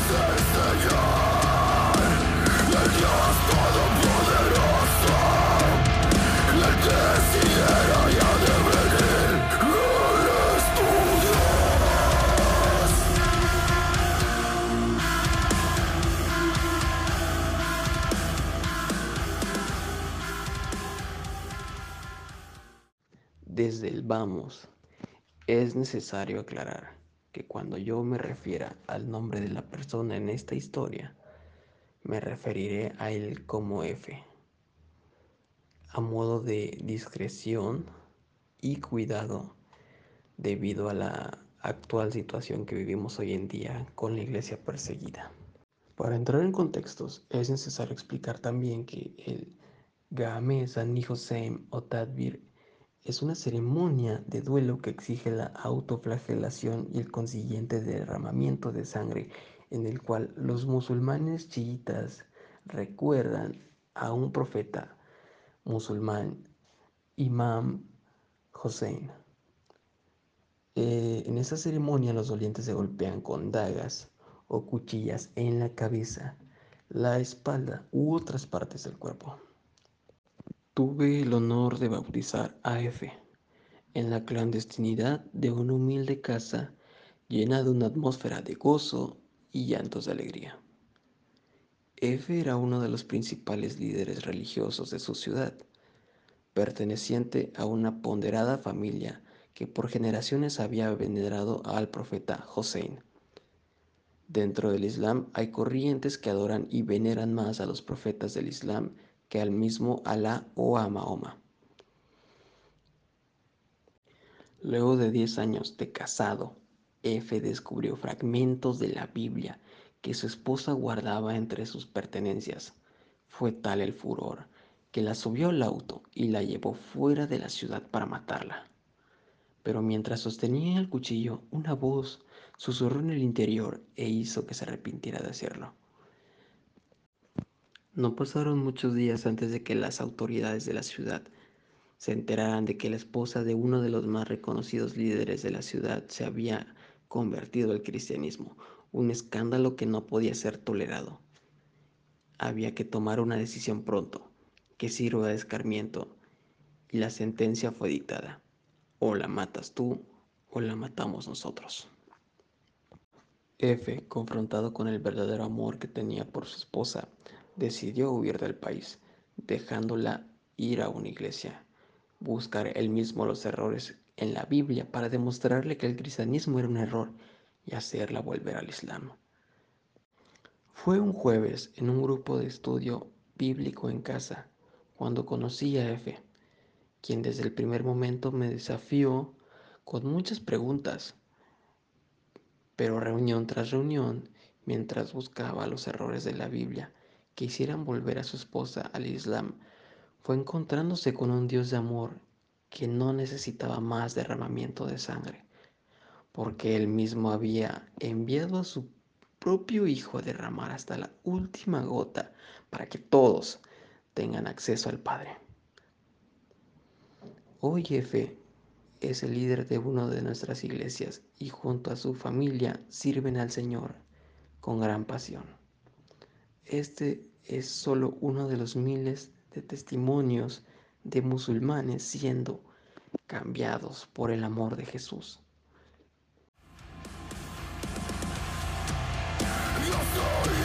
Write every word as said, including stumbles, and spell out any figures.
Desde el vamos, es necesario aclarar que cuando yo me refiera al nombre de la persona en esta historia, me referiré a él como F, a modo de discreción y cuidado debido a la actual situación que vivimos hoy en día con la iglesia perseguida. Para entrar en contextos, es necesario explicar también que el Game Sani Hossein o Tadbir es una ceremonia de duelo que exige la autoflagelación y el consiguiente derramamiento de sangre, en el cual los musulmanes chiitas recuerdan a un profeta musulmán, Imam Hossein. Eh, en esta ceremonia los dolientes se golpean con dagas o cuchillas en la cabeza, la espalda u otras partes del cuerpo. Tuve el honor de bautizar a F en la clandestinidad de una humilde casa llena de una atmósfera de gozo y llantos de alegría. F era uno de los principales líderes religiosos de su ciudad, perteneciente a una ponderada familia que por generaciones había venerado al profeta Hossein. Dentro del Islam hay corrientes que adoran y veneran más a los profetas del Islam que al mismo Alá o a Mahoma. Luego de diez años de casado, F descubrió fragmentos de la Biblia que su esposa guardaba entre sus pertenencias. Fue tal el furor que la subió al auto y la llevó fuera de la ciudad para matarla. Pero mientras sostenía el cuchillo, una voz susurró en el interior e hizo que se arrepintiera de hacerlo. No pasaron muchos días antes de que las autoridades de la ciudad se enteraran de que la esposa de uno de los más reconocidos líderes de la ciudad se había convertido al cristianismo, un escándalo que no podía ser tolerado. Había que tomar una decisión pronto, que sirva de escarmiento, y la sentencia fue dictada: o la matas tú o la matamos nosotros. F, confrontado con el verdadero amor que tenía por su esposa, decidió huir del país, dejándola ir a una iglesia, buscar él mismo los errores en la Biblia para demostrarle que el cristianismo era un error y hacerla volver al Islam. Fue un jueves en un grupo de estudio bíblico en casa cuando conocí a F, quien desde el primer momento me desafió con muchas preguntas, pero reunión tras reunión, mientras buscaba los errores de la Biblia que hicieran volver a su esposa al Islam, fue encontrándose con un Dios de amor que no necesitaba más derramamiento de sangre, porque Él mismo había enviado a su propio Hijo a derramar hasta la última gota para que todos tengan acceso al Padre. Hoy F es el líder de una de nuestras iglesias y junto a su familia sirven al Señor con gran pasión. Este es solo uno de los miles de testimonios de musulmanes siendo cambiados por el amor de Jesús. Yo soy